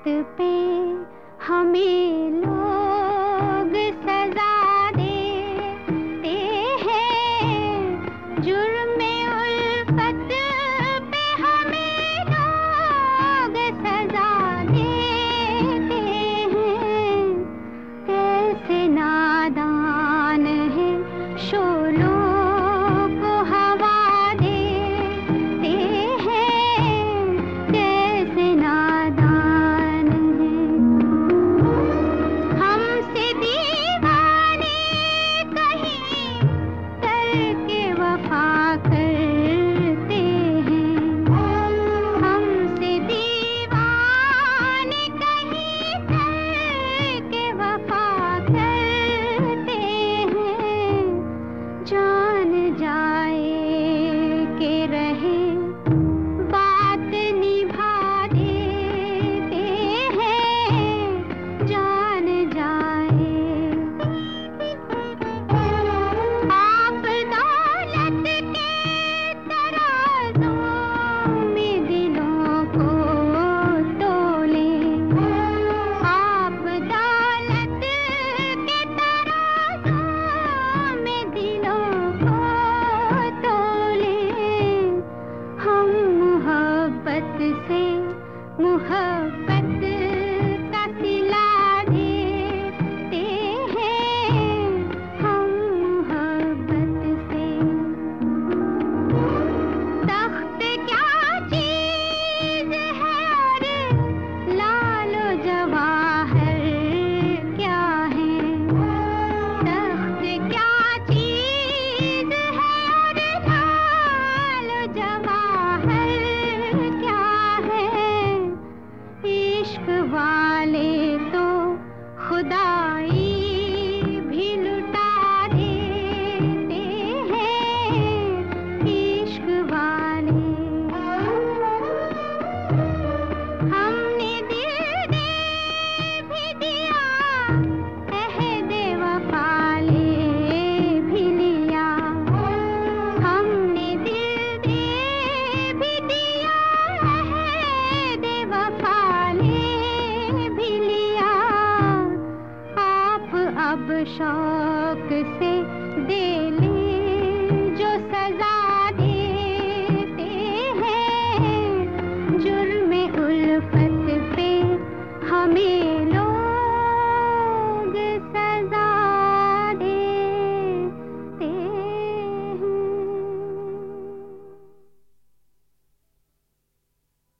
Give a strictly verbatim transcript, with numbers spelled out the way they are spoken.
बात पे हमें लोग सजा देते हैं, जुर्मे उल्फत पे हमें लोग सजा देते हैं। कैसे नादान है शोलों को हवा देते हैं, कैसे नादान है। हमसे दीवाने कहीं करके वफा करते हैं, हमसे दीवाने कहीं करके वफा करते हैं। जान जाए के रहे बात निभा देते हैं, जान जाए। आप दौलत के तराजों में दिलों को तोलें, आप दौलत के तराजों में दिलों को तोलें। हम मोहब्बत से मोहब्बत का सिला देते हैं, हम मोहब्बत से। तख्त क्या चीज है और लालो जवाहर क्या है, तख्त क्या चीज है और लालो जवाहर क्या है। इश्क वाले तो खुदाई भी लुटा देते हैं, इश्क वाले। हमने दिल दे भी दिया, अहद वफा ले भी लिया, हमने दिल दे भी दिया, अहद वफा ले भी लिया। आप अब शौक से दे ले